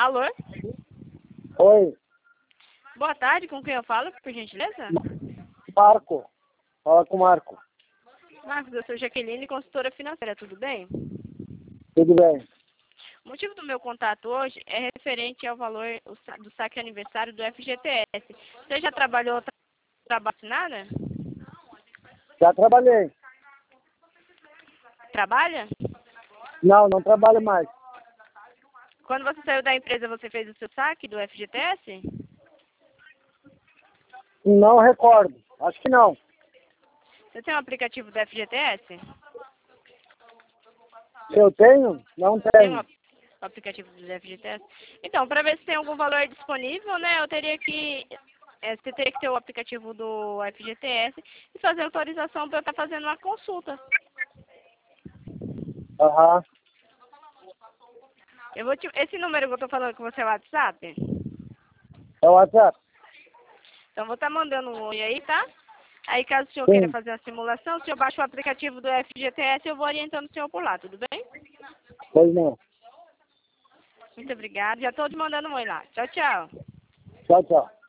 Alô? Oi, Boa tarde, com quem eu falo, por gentileza? Marco. Fala com o Marco. Marcos, eu sou Jaqueline, consultora financeira, tudo bem? Tudo bem? O motivo do meu contato hoje é referente ao valor do saque aniversário do FGTS. Você já trabalhou assinada? Já trabalhei. Trabalha? Não, não trabalho mais. Quando você saiu da empresa, você fez o seu saque do FGTS? Não recordo. Acho que não. Você tem um aplicativo do FGTS? Se eu tenho? Não Tem um tenho. aplicativo do FGTS? Então, para ver se tem algum valor disponível, né, eu teria que... você teria que ter o aplicativo do FGTS e fazer autorização para eu estar fazendo uma consulta. Aham. Esse número que eu estou falando com você é o WhatsApp? É o WhatsApp? Então, vou estar mandando um oi aí, tá? Aí, caso o senhor queira Sim. fazer a simulação, o senhor baixa o aplicativo do FGTS, eu vou orientando o senhor por lá, tudo bem? Pois não. Muito obrigada. Já estou te mandando um oi lá. Tchau, tchau. Tchau, tchau.